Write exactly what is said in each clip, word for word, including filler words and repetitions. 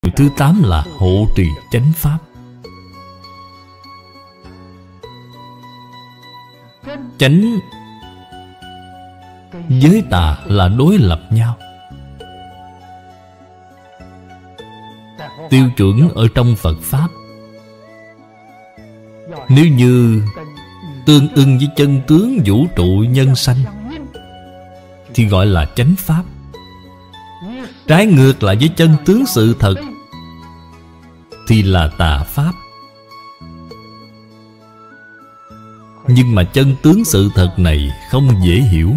Điều thứ tám là hộ trì chánh pháp. Chánh với tà là đối lập nhau. Tiêu chuẩn ở trong Phật Pháp, nếu như tương ưng với chân tướng vũ trụ nhân sanh thì gọi là chánh pháp. Trái ngược lại với chân tướng sự thật thì là tà pháp. Nhưng mà chân tướng sự thật này không dễ hiểu.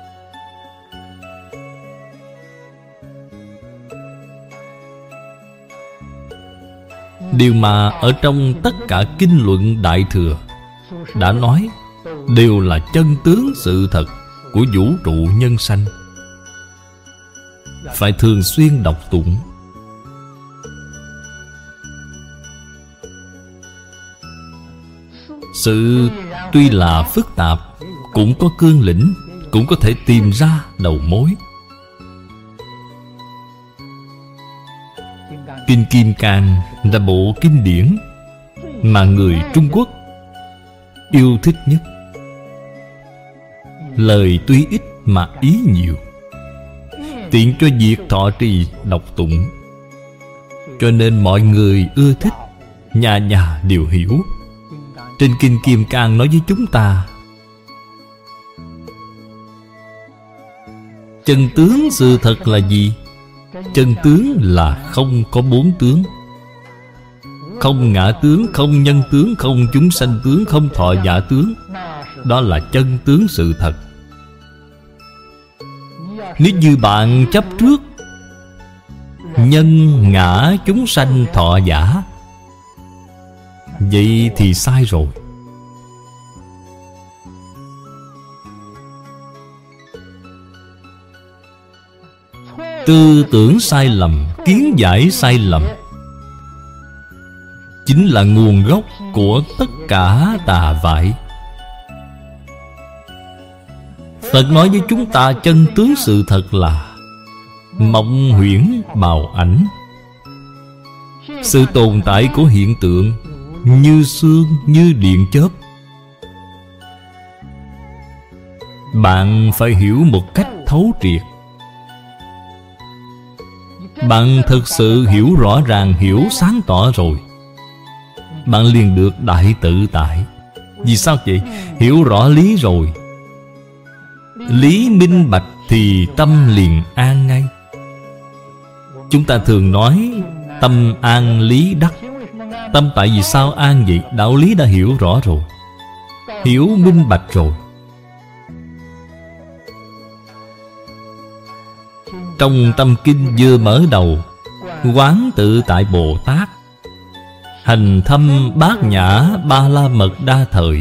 Điều mà ở trong tất cả kinh luận Đại Thừa đã nói đều là chân tướng sự thật của vũ trụ nhân sanh. Phải thường xuyên đọc tụng. Sự tuy là phức tạp, cũng có cương lĩnh, cũng có thể tìm ra đầu mối. Kinh Kim Cang là bộ kinh điển mà người Trung Quốc yêu thích nhất. Lời tuy ít mà ý nhiều, tiện cho việc thọ trì đọc tụng, cho nên mọi người ưa thích, nhà nhà đều hiểu. Trên Kinh Kim Cang nói với chúng ta, chân tướng sự thật là gì? Chân tướng là không có bốn tướng. Không ngã tướng, không nhân tướng, không chúng sanh tướng, không thọ giả tướng. Đó là chân tướng sự thật. Nếu như bạn chấp trước nhân, ngã, chúng sanh, thọ giả, vậy thì sai rồi. Tư tưởng sai lầm, kiến giải sai lầm chính là nguồn gốc của tất cả tà vại. Phật nói với chúng ta chân tướng sự thật là mộng huyễn bào ảnh. Sự tồn tại của hiện tượng như sương, như điện chớp. Bạn phải hiểu một cách thấu triệt. Bạn thực sự hiểu rõ ràng, hiểu sáng tỏ rồi, bạn liền được đại tự tại. Vì sao vậy? Hiểu rõ lý rồi, lý minh bạch thì tâm liền an ngay. Chúng ta thường nói tâm an lý đắc. Tâm tại vì sao an vậy? Đạo lý đã hiểu rõ rồi, hiểu minh bạch rồi. Trong tâm kinh vừa mở đầu, quán tự tại Bồ Tát, hành thâm bát nhã ba la mật đa thời.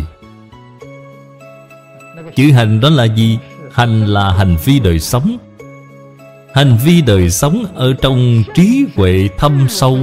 Chữ hành đó là gì? Hành là hành vi đời sống. Hành vi đời sống ở trong trí huệ thâm sâu.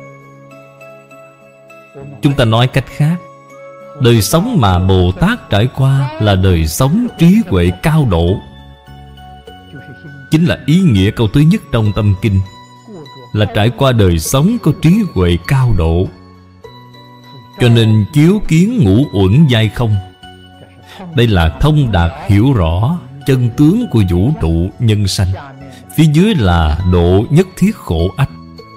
Chúng ta nói cách khác, đời sống mà Bồ Tát trải qua là đời sống trí huệ cao độ. Chính là ý nghĩa câu thứ nhất trong tâm kinh, là trải qua đời sống có trí huệ cao độ. Cho nên chiếu kiến ngũ uẩn giai không. Đây là thông đạt hiểu rõ chân tướng của vũ trụ nhân sanh. Phía dưới là độ nhất thiết khổ ách.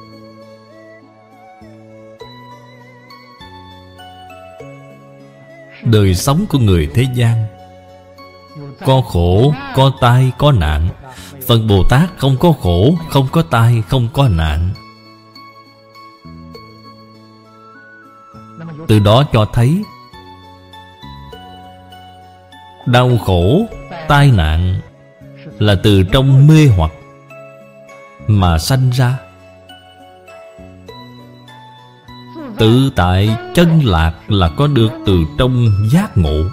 Đời sống của người thế gian có khổ, có tai, có nạn. Phật Bồ Tát không có khổ, không có tai, không có nạn. Từ đó cho thấy đau khổ, tai nạn là từ trong mê hoặc mà sanh ra. Tự tại chân lạc là có được từ trong giác ngộ.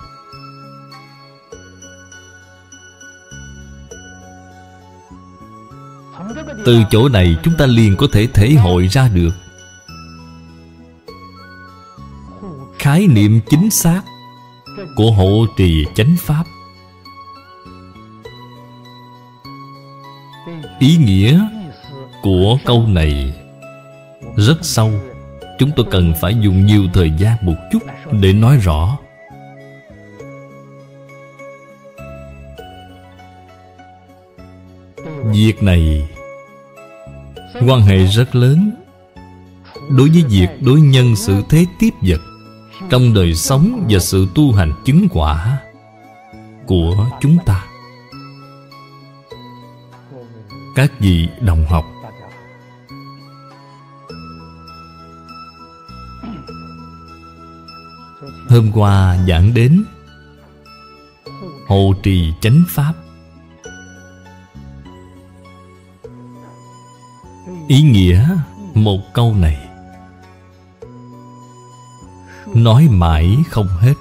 Từ chỗ này chúng ta liền có thể thể hội ra được khái niệm chính xác của hộ trì chánh pháp. Ý nghĩa của câu này rất sâu. Chúng tôi cần phải dùng nhiều thời gian một chút để nói rõ. Việc này quan hệ rất lớn đối với việc đối nhân xử thế tiếp vật trong đời sống và sự tu hành chứng quả của chúng ta. Các vị đồng học, hôm qua giảng đến hộ trì chánh pháp. Ý nghĩa một câu này nói mãi không hết.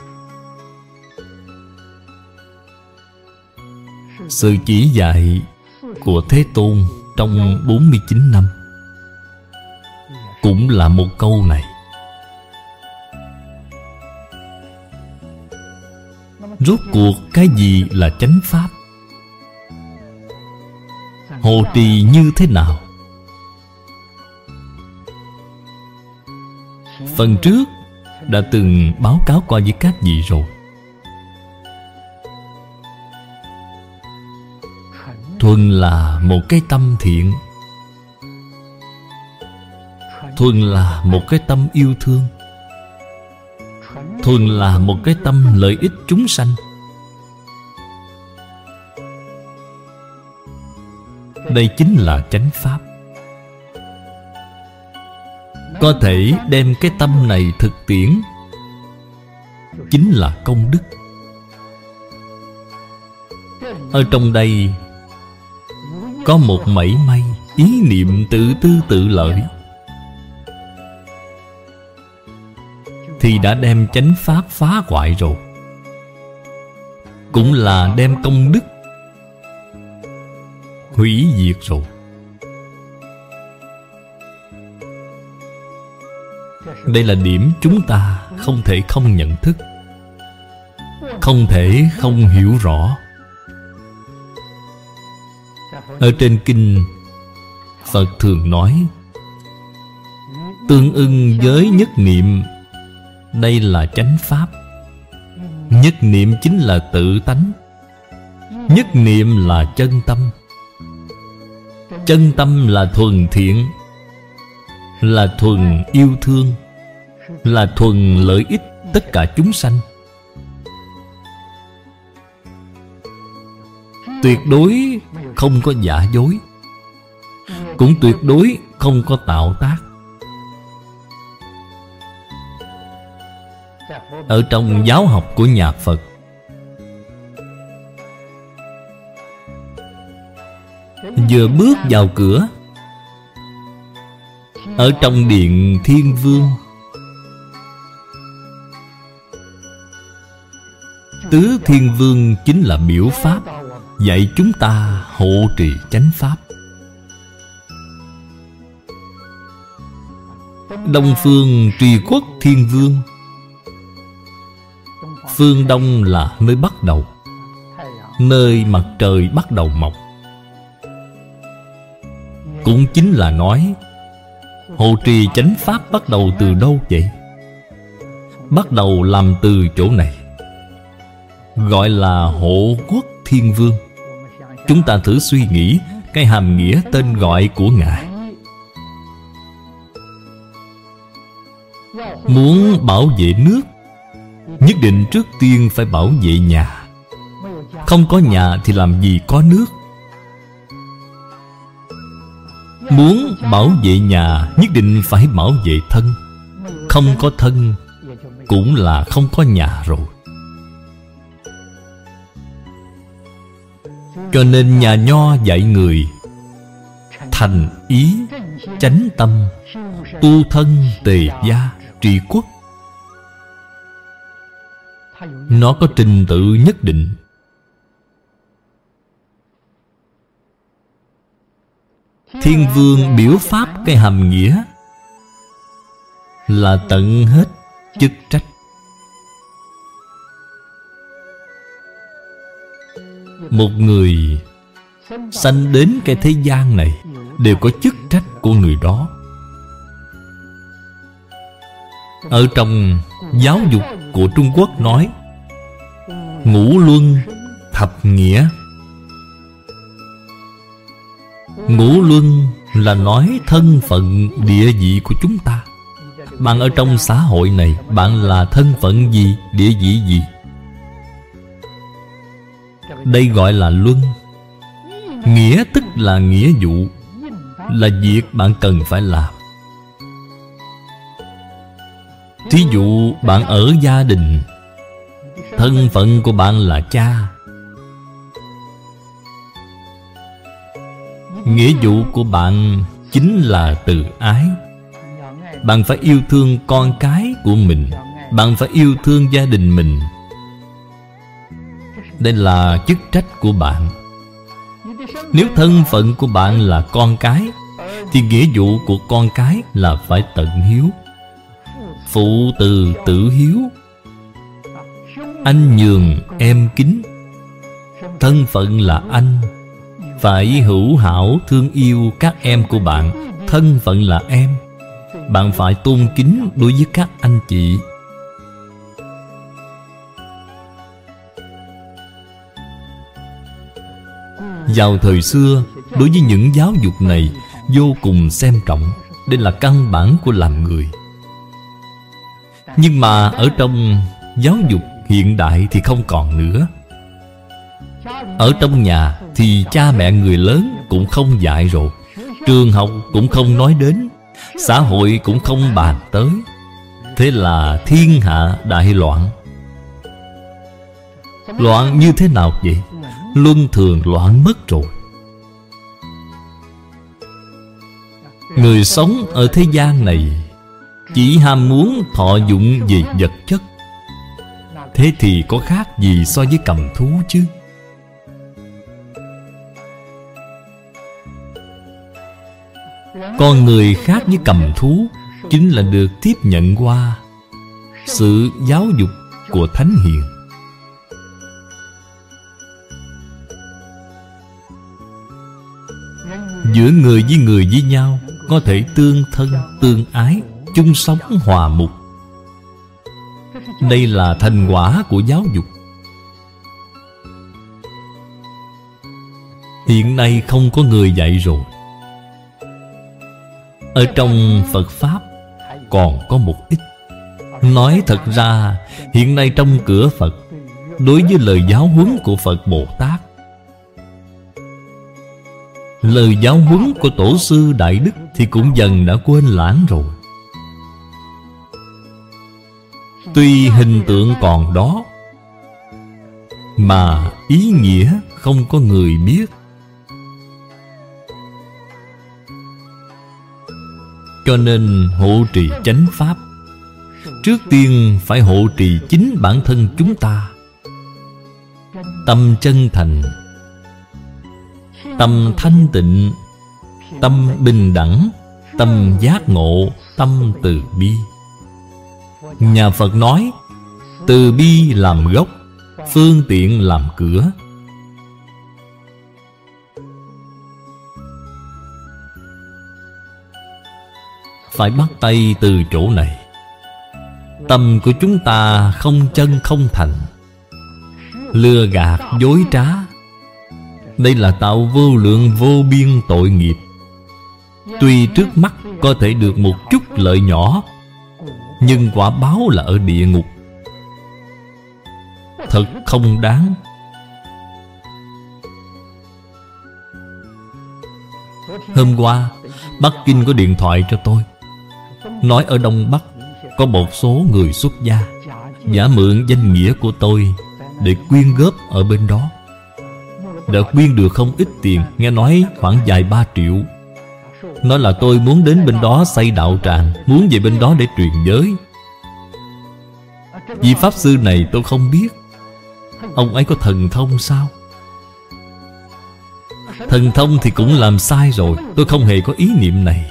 Sự chỉ dạy của Thế Tôn trong bốn mươi chín năm cũng là một câu này. Rốt cuộc cái gì là chánh pháp? Hộ trì như thế nào? Phần trước đã từng báo cáo qua với các vị rồi. Thuần là một cái tâm thiện, thuần là một cái tâm yêu thương, thuần là một cái tâm lợi ích chúng sanh. Đây chính là chánh pháp. Có thể đem cái tâm này thực tiễn chính là công đức. Ở trong đây có một mảy may ý niệm tự tư tự lợi thì đã đem chánh pháp phá hoại rồi, cũng là đem công đức hủy diệt rồi. Đây là điểm chúng ta không thể không nhận thức, không thể không hiểu rõ. Ở trên kinh, Phật thường nói tương ưng với nhất niệm, đây là chánh pháp. Nhất niệm chính là tự tánh, nhất niệm là chân tâm. Chân tâm là thuần thiện, là thuần yêu thương, là thuần lợi ích tất cả chúng sanh. Tuyệt đối không có giả dối, cũng tuyệt đối không có tạo tác. Ở trong giáo học của nhà Phật, vừa bước vào cửa, ở trong điện Thiên Vương, Tứ Thiên Vương chính là biểu pháp dạy chúng ta hộ trì chánh pháp. Đông Phương Trì Quốc Thiên Vương, phương Đông là nơi bắt đầu, nơi mặt trời bắt đầu mọc. Cũng chính là nói hộ trì chánh pháp bắt đầu từ đâu vậy? Bắt đầu làm từ chỗ này, gọi là hộ quốc Thiên Vương. Chúng ta thử suy nghĩ cái hàm nghĩa tên gọi của Ngài. Muốn bảo vệ nước, nhất định trước tiên phải bảo vệ nhà. Không có nhà thì làm gì có nước. Muốn bảo vệ nhà, nhất định phải bảo vệ thân. Không có thân cũng là không có nhà rồi. Cho nên nhà Nho dạy người thành ý, chánh tâm, tu thân, tề gia, trị quốc. Nó có trình tự nhất định. Thiên Vương biểu pháp cái hàm nghĩa là tận hết chức trách. Một người sanh đến cái thế gian này đều có chức trách của người đó. Ở trong giáo dục của Trung Quốc nói ngũ luân thập nghĩa. Ngũ luân là nói thân phận địa vị của chúng ta. Bạn ở trong xã hội này, bạn là thân phận gì, địa vị gì? Đây gọi là luân. Nghĩa tức là nghĩa vụ, là việc bạn cần phải làm. Thí dụ bạn ở gia đình, thân phận của bạn là cha. Nghĩa vụ của bạn chính là từ ái. Bạn phải yêu thương con cái của mình, bạn phải yêu thương gia đình mình. Đây là chức trách của bạn. Nếu thân phận của bạn là con cái, thì nghĩa vụ của con cái là phải tận hiếu. Phụ từ tử hiếu, anh nhường em kính. Thân phận là anh, phải hữu hảo thương yêu các em của bạn. Thân phận là em, bạn phải tôn kính đối với các anh chị. Vào thời xưa, đối với những giáo dục này vô cùng xem trọng. Đây là căn bản của làm người. Nhưng mà ở trong giáo dục hiện đại thì không còn nữa. Ở trong nhà thì cha mẹ người lớn cũng không dạy rồi, trường học cũng không nói đến, xã hội cũng không bàn tới. Thế là thiên hạ đại loạn. Loạn như thế nào vậy? Luân thường loạn mất rồi. Người sống ở thế gian này chỉ ham muốn thọ dụng về vật chất. Thế thì có khác gì so với cầm thú chứ? Con người khác với cầm thú chính là được tiếp nhận qua sự giáo dục của Thánh Hiền. Giữa người với người với nhau có thể tương thân, tương ái, chung sống hòa mục. Đây là thành quả của giáo dục. Hiện nay không có người dạy rồi. Ở trong Phật Pháp còn có một ít. Nói thật ra, hiện nay trong cửa Phật, đối với lời giáo huấn của Phật Bồ Tát, lời giáo huấn của Tổ sư Đại Đức thì cũng dần đã quên lãng rồi. Tuy hình tượng còn đó, mà ý nghĩa không có người biết. Cho nên hộ trì chánh pháp, trước tiên phải hộ trì chính bản thân chúng ta. Tâm chân thành, tâm thanh tịnh, tâm bình đẳng, tâm giác ngộ, tâm từ bi. Nhà Phật nói từ bi làm gốc, phương tiện làm cửa. Phải bắt tay từ chỗ này. Tâm của chúng ta không chân không thành, lừa gạt dối trá. Đây là tạo vô lượng vô biên tội nghiệp. Tuy trước mắt có thể được một chút lợi nhỏ, nhưng quả báo là ở địa ngục. Thật không đáng. Hôm qua Bắc Kinh có điện thoại cho tôi, nói ở Đông Bắc có một số người xuất gia giả mượn danh nghĩa của tôi để quyên góp ở bên đó. Đã quyên được không ít tiền, nghe nói khoảng vài ba triệu. Nói là tôi muốn đến bên đó xây đạo tràng, muốn về bên đó để truyền giới. Vị Pháp Sư này tôi không biết. Ông ấy có thần thông sao? Thần thông thì cũng làm sai rồi. Tôi không hề có ý niệm này.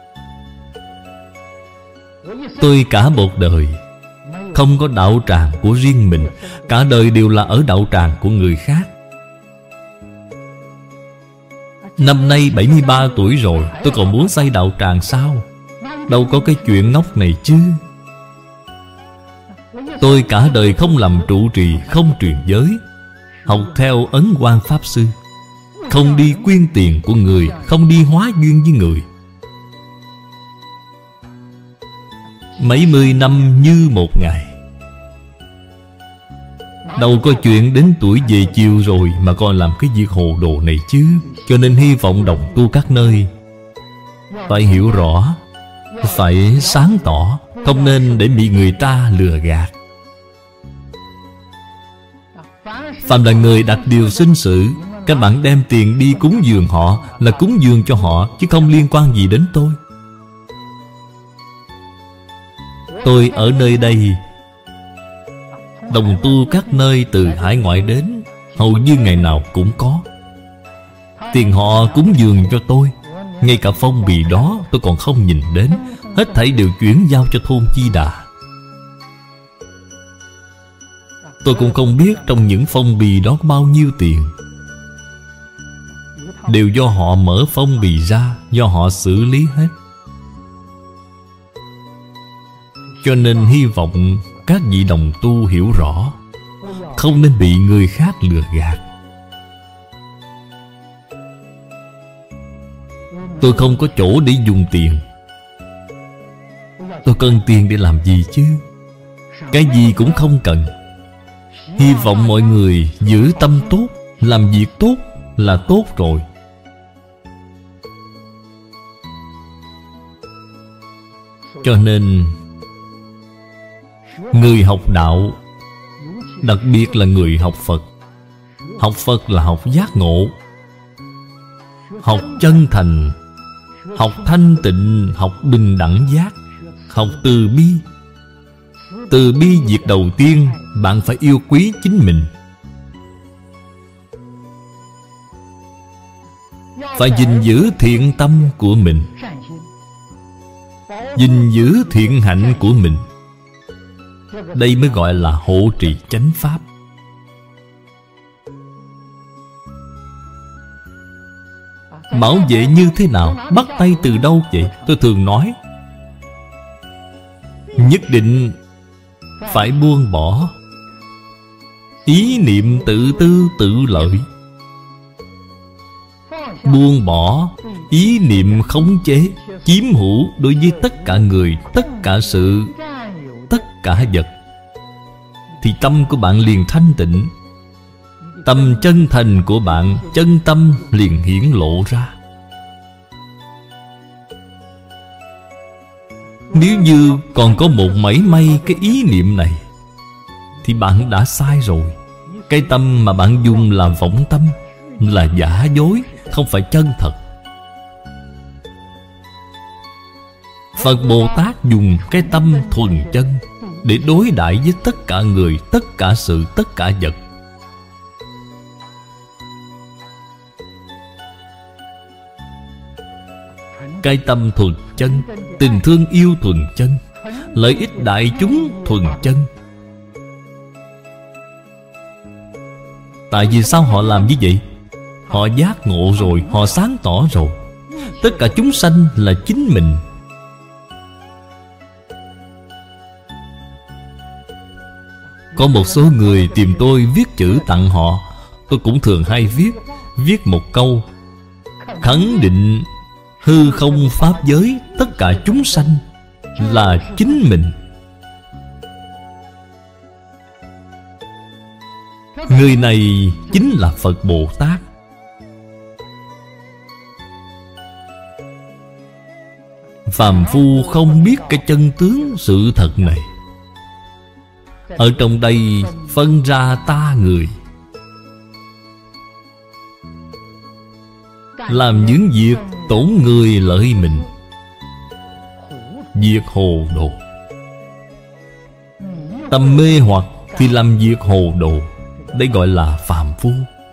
Tôi cả một đời không có đạo tràng của riêng mình, cả đời đều là ở đạo tràng của người khác. Năm nay bảy mươi ba tuổi rồi, tôi còn muốn xây đạo tràng sao? Đâu có cái chuyện ngốc này chứ. Tôi cả đời không làm trụ trì, không truyền giới, học theo Ấn Quang Pháp Sư, không đi quyên tiền của người, không đi hóa duyên với người. Mấy mươi năm như một ngày. Đâu có chuyện đến tuổi về chiều rồi mà còn làm cái việc hồ đồ này chứ. Cho nên hy vọng đồng tu các nơi phải hiểu rõ, phải sáng tỏ, không nên để bị người ta lừa gạt. Phạm là người đặt điều sinh sự, các bạn đem tiền đi cúng dường họ là cúng dường cho họ, chứ không liên quan gì đến tôi. Tôi ở nơi đây, đồng tu các nơi từ hải ngoại đến, hầu như ngày nào cũng có. Tiền họ cúng dường cho tôi, ngay cả phong bì đó tôi còn không nhìn đến, hết thảy đều chuyển giao cho thôn Chi Đà. Tôi cũng không biết trong những phong bì đó có bao nhiêu tiền. Đều do họ mở phong bì ra, do họ xử lý hết. Cho nên hy vọng các vị đồng tu hiểu rõ, không nên bị người khác lừa gạt. Tôi không có chỗ để dùng tiền. Tôi cần tiền để làm gì chứ? Cái gì cũng không cần. Hy vọng mọi người giữ tâm tốt, làm việc tốt là tốt rồi. Cho nên người học đạo, đặc biệt là người học Phật, học Phật là học giác ngộ, học chân thành, học thanh tịnh, học bình đẳng giác, học từ bi. Từ bi việc đầu tiên, bạn phải yêu quý chính mình, phải gìn giữ thiện tâm của mình, gìn giữ thiện hạnh của mình. Đây mới gọi là hộ trì chánh pháp. Bảo vệ như thế nào? Bắt tay từ đâu vậy? Tôi thường nói, nhất định phải buông bỏ ý niệm tự tư tự lợi, buông bỏ ý niệm khống chế, chiếm hữu đối với tất cả người, tất cả sự, tất cả vật, thì tâm của bạn liền thanh tịnh. Tâm chân thành của bạn, chân tâm liền hiển lộ ra. Nếu như còn có một mảy may cái ý niệm này, thì bạn đã sai rồi. Cái tâm mà bạn dùng là vọng tâm, là giả dối, không phải chân thật. Phật Bồ Tát dùng cái tâm thuần chân để đối đãi với tất cả người, tất cả sự, tất cả vật. Cái tâm thuần chân, tình thương yêu thuần chân, lợi ích đại chúng thuần chân. Tại vì sao họ làm như vậy? Họ giác ngộ rồi, họ sáng tỏ rồi. Tất cả chúng sanh là chính mình. Có một số người tìm tôi viết chữ tặng họ. Tôi cũng thường hay viết Viết một câu khẳng định hư không pháp giới, tất cả chúng sanh là chính mình. Người này chính là Phật Bồ Tát. Phàm phu không biết cái chân tướng sự thật này. Ở trong đây phân ra ta người, làm những việc tổn người lợi mình, việc hồ đồ. Tâm mê hoặc thì làm việc hồ đồ. Đây gọi là phàm phu.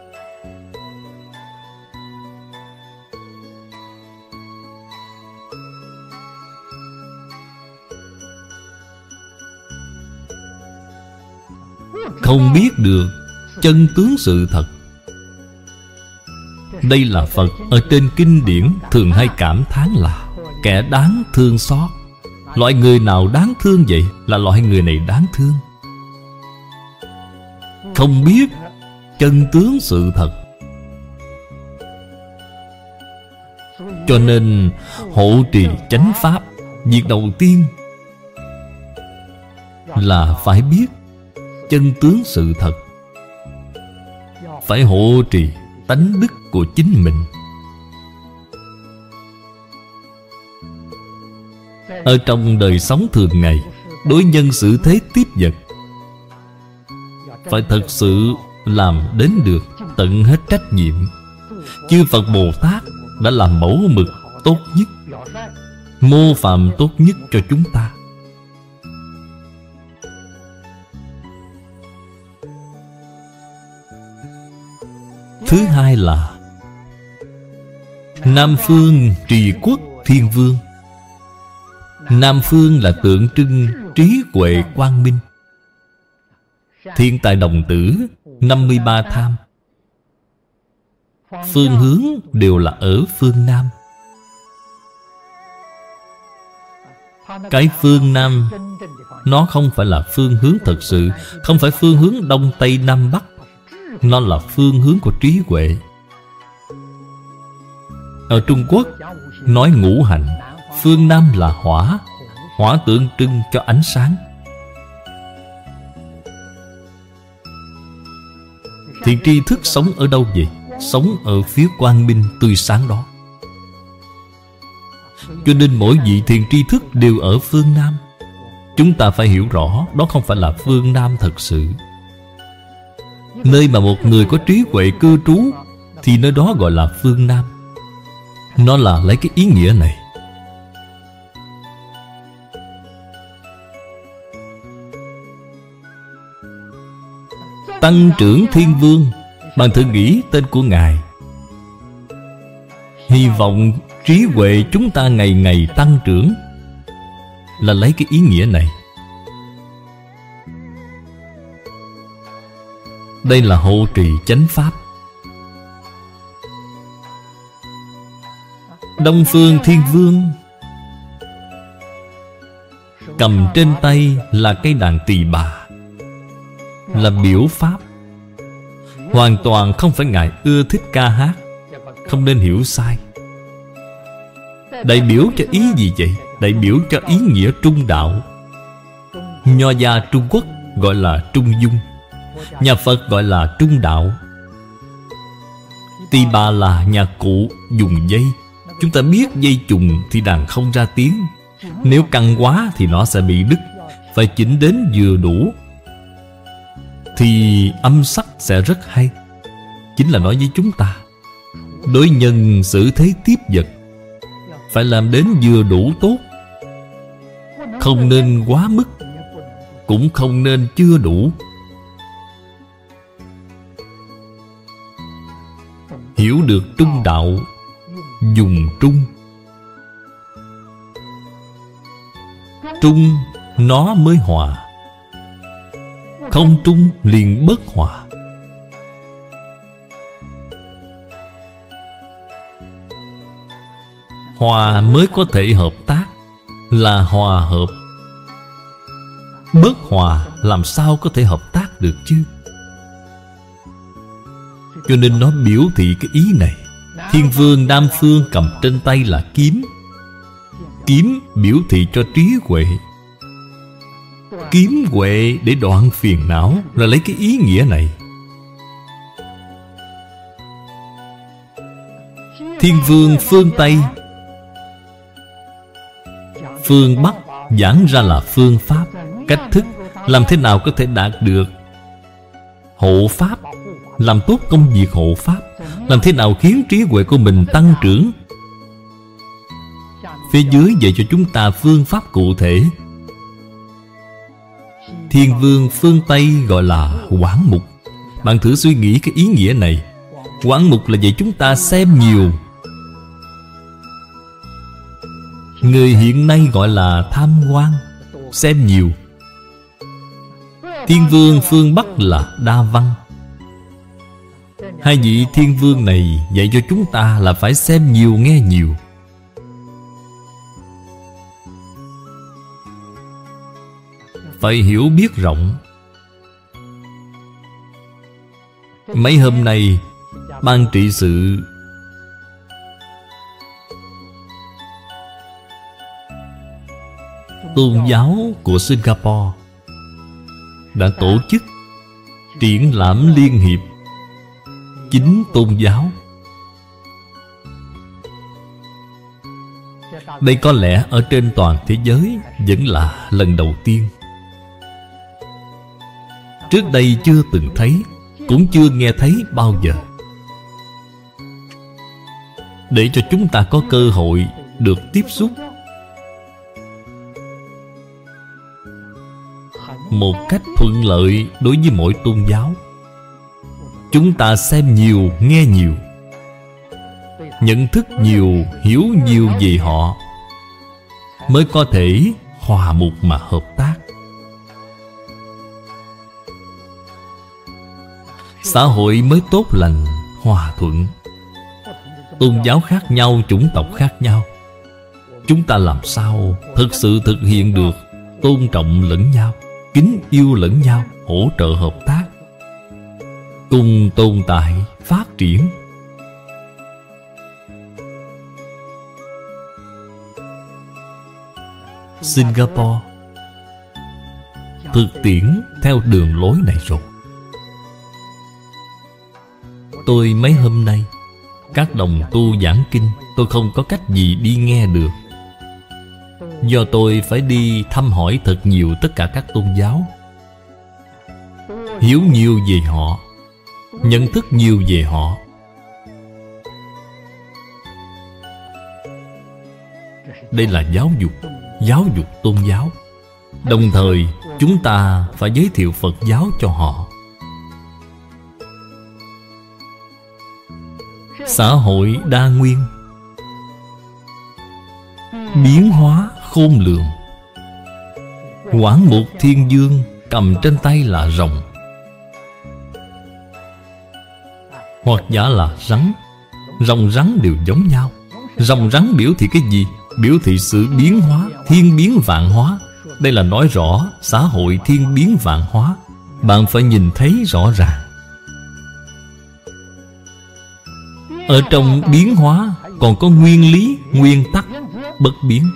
Không biết được chân tướng sự thật. Đây là Phật ở trên kinh điển thường hay cảm thán là kẻ đáng thương xót. Loại người nào đáng thương vậy? Là loại người này đáng thương. không biết chân tướng sự thật. Cho nên hộ trì chánh pháp, việc đầu tiên là phải biết chân tướng sự thật, phải hộ trì tánh đức của chính mình. Ở trong đời sống thường ngày, đối nhân xử thế tiếp vật, phải thật sự làm đến được tận hết trách nhiệm. Chư Phật Bồ Tát đã làm mẫu mực tốt nhất, mô phạm tốt nhất cho chúng ta. Thứ hai là Nam Phương Trì Quốc Thiên Vương. Nam Phương là tượng trưng trí huệ quang minh. Thiên tài đồng tử, năm mươi ba tham, phương hướng đều là ở phương Nam. Cái phương Nam nó không phải là phương hướng thật sự, không phải phương hướng Đông Tây Nam Bắc. Nó là phương hướng của trí huệ. Ở Trung Quốc nói ngũ hành, phương Nam là hỏa. Hỏa tượng trưng cho ánh sáng. Thiện tri thức sống ở đâu vậy? Sống ở phía quang minh tươi sáng đó. Cho nên mỗi vị thiện tri thức đều ở phương Nam. Chúng ta phải hiểu rõ, đó không phải là phương Nam thật sự. Nơi mà một người có trí huệ cư trú thì nơi đó gọi là phương Nam. Nó là lấy cái ý nghĩa này. Tăng trưởng Thiên Vương, bạn thử nghĩ tên của Ngài. Hy vọng trí huệ chúng ta ngày ngày tăng trưởng, là lấy cái ý nghĩa này. Đây là hộ trì chánh pháp. Đông Phương Thiên Vương cầm trên tay là cây đàn tỳ bà, là biểu pháp. Hoàn toàn không phải Ngài ưa thích ca hát, không nên hiểu sai. Đại biểu cho ý gì vậy? Đại biểu cho ý nghĩa trung đạo. Nho gia Trung Quốc gọi là trung dung, nhà Phật gọi là trung đạo. Tỳ bà là nhạc cụ dùng dây. Chúng ta biết dây chùng thì đàn không ra tiếng. Nếu căng quá thì nó sẽ bị đứt. Phải chỉnh đến vừa đủ thì âm sắc sẽ rất hay. Chính là nói với chúng ta, đối nhân xử thế tiếp vật phải làm đến vừa đủ tốt. Không nên quá mức, cũng không nên chưa đủ. Hiểu được trung đạo, dùng trung. Trung nó mới hòa, không trung liền bất hòa. Hòa mới có thể hợp tác, là hòa hợp. Bất hòa làm sao có thể hợp tác được chứ? Cho nên nó biểu thị cái ý này. Thiên Vương Nam Phương cầm trên tay là kiếm. Kiếm biểu thị cho trí huệ. Kiếm huệ để đoạn phiền não, là lấy cái ý nghĩa này. Thiên Vương phương Tây, phương Bắc giảng ra là phương pháp, cách thức làm thế nào có thể đạt được hộ pháp, làm tốt công việc hộ pháp, làm thế nào khiến trí huệ của mình tăng trưởng. Phía dưới dạy cho chúng ta phương pháp cụ thể. Thiên Vương phương Tây gọi là quán mục. Bạn thử suy nghĩ cái ý nghĩa này. Quán mục là dạy chúng ta xem nhiều. Người hiện nay gọi là tham quan, xem nhiều. Thiên Vương phương Bắc là đa văn. Hai vị Thiên Vương này dạy cho chúng ta là phải xem nhiều nghe nhiều. Phải hiểu biết rộng. Mấy hôm nay ban trị sự tôn giáo của Singapore đã tổ chức triển lãm liên hiệp chính tôn giáo. Đây có lẽ ở trên toàn thế giới vẫn là lần đầu tiên. Trước đây chưa từng thấy, cũng chưa nghe thấy bao giờ. Để cho chúng ta có cơ hội được tiếp xúc một cách thuận lợi đối với mỗi tôn giáo. Chúng ta xem nhiều, nghe nhiều, nhận thức nhiều, hiểu nhiều về họ, mới có thể hòa mục mà hợp tác. Xã hội mới tốt lành, hòa thuận. Tôn giáo khác nhau, chủng tộc khác nhau, chúng ta làm sao thực sự thực hiện được tôn trọng lẫn nhau, kính yêu lẫn nhau, hỗ trợ hợp tác, cùng tồn tại, phát triển. Singapore thực tiễn theo đường lối này rồi. Tôi mấy hôm nay, các đồng tu giảng kinh, tôi không có cách gì đi nghe được. Do tôi phải đi thăm hỏi thật nhiều tất cả các tôn giáo, hiểu nhiều về họ, nhận thức nhiều về họ. Đây là giáo dục, giáo dục tôn giáo. Đồng thời chúng ta phải giới thiệu Phật giáo cho họ. Xã hội đa nguyên, biến hóa khôn lường. Quảng Mục Thiên Dương cầm trên tay là rồng, hoặc giả là rắn. Rồng rắn đều giống nhau. Rồng rắn biểu thị cái gì? Biểu thị sự biến hóa, thiên biến vạn hóa. Đây là nói rõ xã hội thiên biến vạn hóa. Bạn phải nhìn thấy rõ ràng. Ở trong biến hóa còn có nguyên lý, nguyên tắc, bất biến.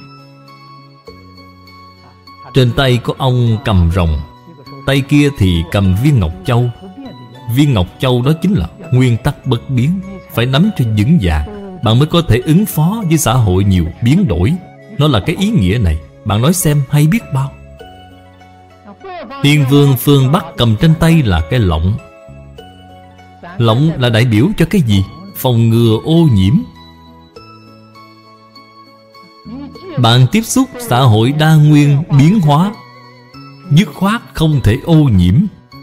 Trên tay có ông cầm rồng, tay kia thì cầm viên ngọc châu. Viên ngọc châu đó chính là nguyên tắc bất biến. Phải nắm cho vững vàng, bạn mới có thể ứng phó với xã hội nhiều biến đổi. Nó là cái ý nghĩa này. Bạn nói xem hay biết bao. Tiên vương phương Bắc cầm trên tay là cái lọng. Lọng là đại biểu cho cái gì? Phòng ngừa ô nhiễm. Bạn tiếp xúc xã hội đa nguyên biến hóa, dứt khoát không thể ô nhiễm.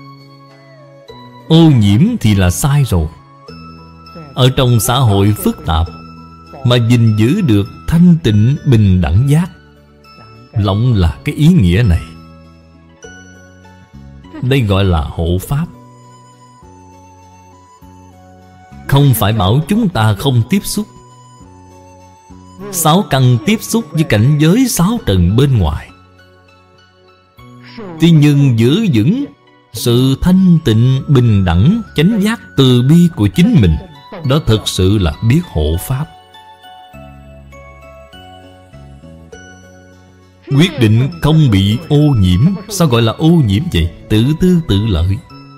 Ô nhiễm thì là sai rồi. Ở trong xã hội phức tạp mà gìn giữ được thanh tịnh bình đẳng giác, lọng là cái ý nghĩa này. Đây gọi là hộ pháp. Không phải bảo chúng ta không tiếp xúc. Sáu căn tiếp xúc với cảnh giới sáu trần bên ngoài. Tuy nhưng giữ vững sự thanh tịnh, bình đẳng, chánh giác, từ bi của chính mình, đó thực sự là biết hộ pháp. Quyết định không bị ô nhiễm. Sao gọi là ô nhiễm vậy? Tự tư tự lợi.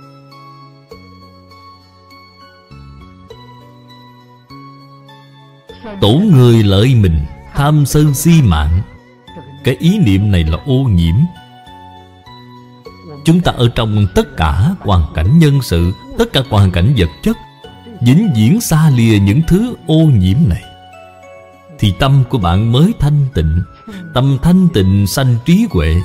Tổn người lợi mình, tham sân si mạng. Cái ý niệm này là ô nhiễm. Chúng ta ở trong tất cả hoàn cảnh nhân sự, tất cả hoàn cảnh vật chất, vĩnh viễn xa lìa những thứ ô nhiễm này, thì tâm của bạn mới thanh tịnh. Tâm thanh tịnh sanh trí huệ.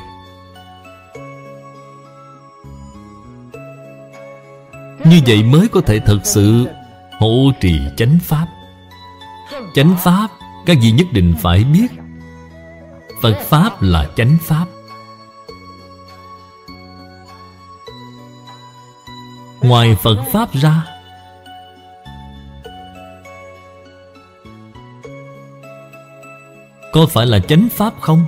Như vậy mới có thể thực sự hộ trì chánh pháp. Chánh pháp các vị nhất định phải biết. Phật pháp là chánh pháp. Ngoài Phật pháp ra, có phải là chánh pháp không?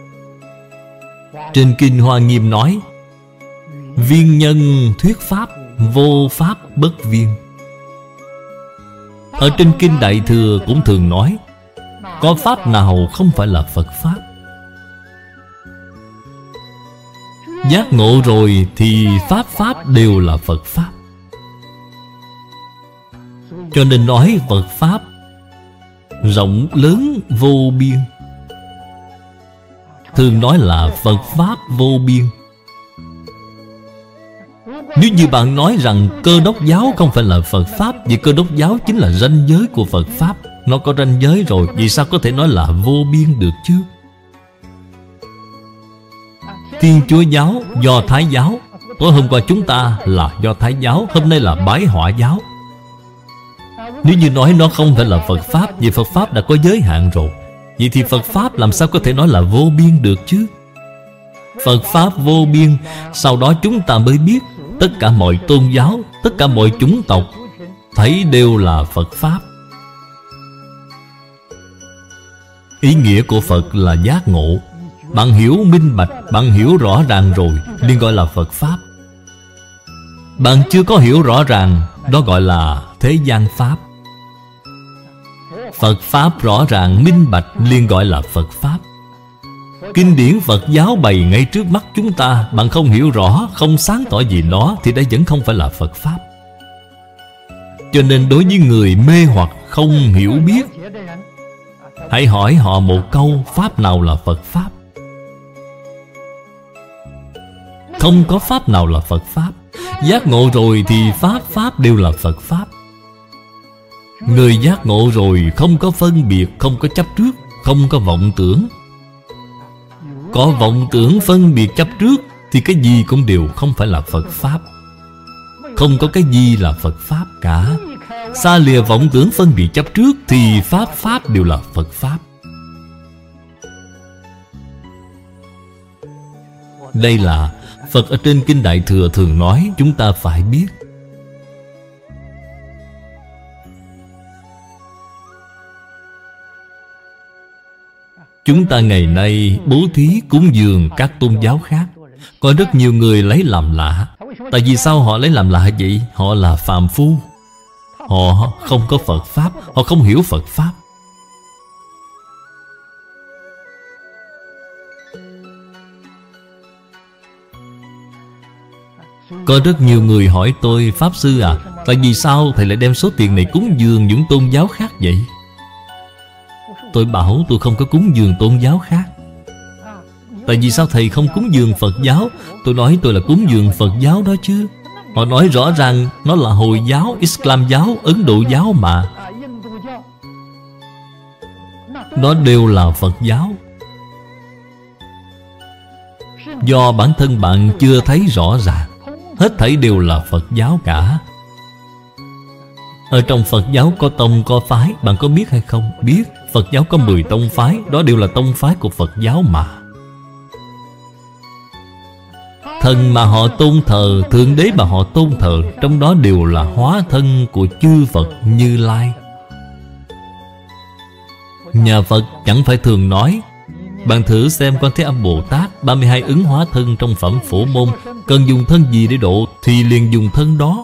Trên Kinh Hoa Nghiêm nói: viên nhân thuyết pháp, vô pháp bất viên. Ở trên Kinh Đại Thừa cũng thường nói, có pháp nào không phải là Phật Pháp. Giác ngộ rồi thì pháp pháp đều là Phật Pháp. Cho nên nói Phật Pháp rộng lớn vô biên. Thường nói là Phật Pháp vô biên. Nếu như bạn nói rằng Cơ Đốc giáo không phải là Phật Pháp, vì Cơ Đốc giáo chính là ranh giới của Phật Pháp, nó có ranh giới rồi, vì sao có thể nói là vô biên được chứ? Thiên Chúa giáo, Do Thái giáo, tối hôm qua chúng ta là Do Thái giáo, hôm nay là Bái Hỏa giáo. Nếu như nói nó không phải là Phật Pháp, vì Phật Pháp đã có giới hạn rồi, vậy thì Phật Pháp làm sao có thể nói là vô biên được chứ? Phật Pháp vô biên. Sau đó chúng ta mới biết tất cả mọi tôn giáo, tất cả mọi chủng tộc thấy đều là Phật Pháp. Ý nghĩa của Phật là giác ngộ. Bạn hiểu minh bạch, bạn hiểu rõ ràng rồi, liền gọi là Phật Pháp. Bạn chưa có hiểu rõ ràng, đó gọi là thế gian Pháp. Phật Pháp rõ ràng minh bạch liền gọi là Phật Pháp. Kinh điển Phật giáo bày ngay trước mắt chúng ta, bạn không hiểu rõ, không sáng tỏ gì nó, thì đây vẫn không phải là Phật Pháp. Cho nên đối với người mê hoặc không hiểu biết, hãy hỏi họ một câu, Pháp nào là Phật Pháp? Không có Pháp nào là Phật Pháp. Giác ngộ rồi thì Pháp Pháp đều là Phật Pháp. Người giác ngộ rồi không có phân biệt, không có chấp trước, không có vọng tưởng. Có vọng tưởng phân biệt chấp trước thì cái gì cũng đều không phải là Phật Pháp. Không có cái gì là Phật Pháp cả. Xa lìa vọng tưởng phân biệt chấp trước thì Pháp Pháp đều là Phật Pháp. Đây là Phật ở trên Kinh Đại Thừa thường nói, chúng ta phải biết. Chúng ta ngày nay bố thí cúng dường các tôn giáo khác, có rất nhiều người lấy làm lạ. Tại vì sao họ lấy làm lạ vậy? Họ là phàm phu, họ không có Phật Pháp, họ không hiểu Phật Pháp. Có rất nhiều người hỏi tôi, Pháp Sư à, tại vì sao thầy lại đem số tiền này cúng dường những tôn giáo khác vậy? Tôi bảo tôi không có cúng dường tôn giáo khác. Tại vì sao thầy không cúng dường Phật giáo? Tôi nói tôi là cúng dường Phật giáo đó chứ. Họ nói rõ ràng nó là Hồi giáo, Islam giáo, Ấn Độ giáo mà. Nó đều là Phật giáo. Do bản thân bạn chưa thấy rõ ràng, hết thảy đều là Phật giáo cả. Ở trong Phật giáo có tông có phái, bạn có biết hay không? Biết. Phật giáo có mười tông phái, đó đều là tông phái của Phật giáo mà. Thần mà họ tôn thờ, Thượng Đế mà họ tôn thờ, trong đó đều là hóa thân của chư Phật Như Lai. Nhà Phật chẳng phải thường nói, bạn thử xem Quan Thế Âm Bồ Tát ba mươi hai ứng hóa thân trong phẩm Phổ Môn, cần dùng thân gì để độ thì liền dùng thân đó.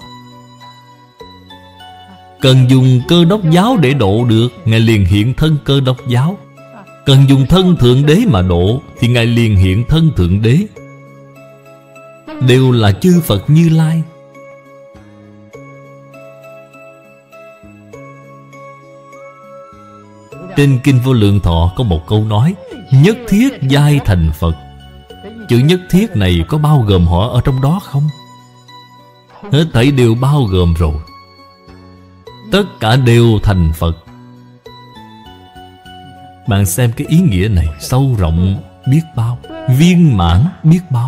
Cần dùng Cơ Đốc giáo để độ được, Ngài liền hiện thân Cơ Đốc giáo. Cần dùng thân Thượng Đế mà độ thì Ngài liền hiện thân Thượng Đế. Đều là chư Phật Như Lai. Trên Kinh Vô Lượng Thọ có một câu nói, nhất thiết giai thành Phật. Chữ nhất thiết này có bao gồm họ ở trong đó không? Hết thảy đều bao gồm rồi. Tất cả đều thành Phật. Bạn xem cái ý nghĩa này sâu rộng biết bao, viên mãn biết bao.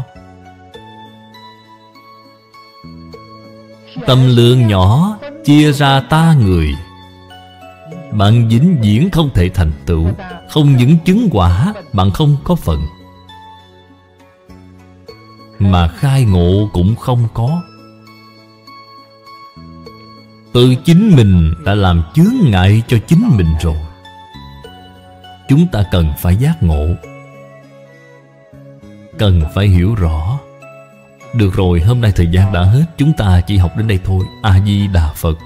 Tâm lượng nhỏ chia ra ta người, bạn vĩnh viễn không thể thành tựu. Không những chứng quả, bạn không có phần, mà khai ngộ cũng không có. Tự chính mình đã làm chướng ngại cho chính mình rồi. Chúng ta cần phải giác ngộ, cần phải hiểu rõ. Được rồi, hôm nay thời gian đã hết, chúng ta chỉ học đến đây thôi. A Di Đà Phật.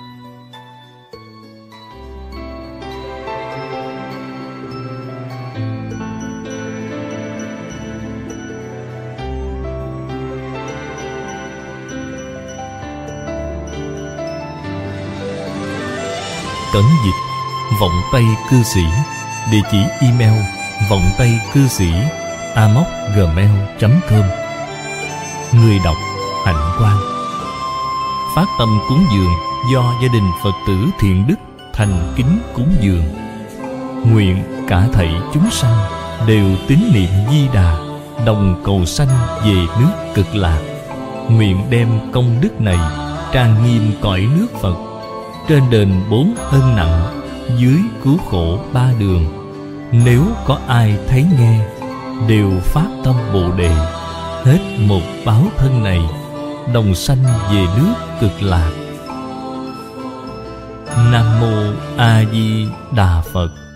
Cẩn dịch vọng tây cư sĩ. Địa chỉ email vọng tây cư sĩ a m o c gmail chấm com. Người đọc Hạnh Quang. Phát tâm cúng dường do gia đình Phật tử Thiện Đức thành kính cúng dường. Nguyện cả thảy chúng sanh đều tín niệm Di Đà, đồng cầu sanh về nước Cực Lạc. Nguyện đem công đức này trang nghiêm cõi nước Phật, trên đền bốn ân nặng, dưới cứu khổ ba đường. Nếu có ai thấy nghe, đều phát tâm Bồ Đề, hết một báo thân này, đồng sanh về nước Cực Lạc. Nam Mô A Di Đà Phật.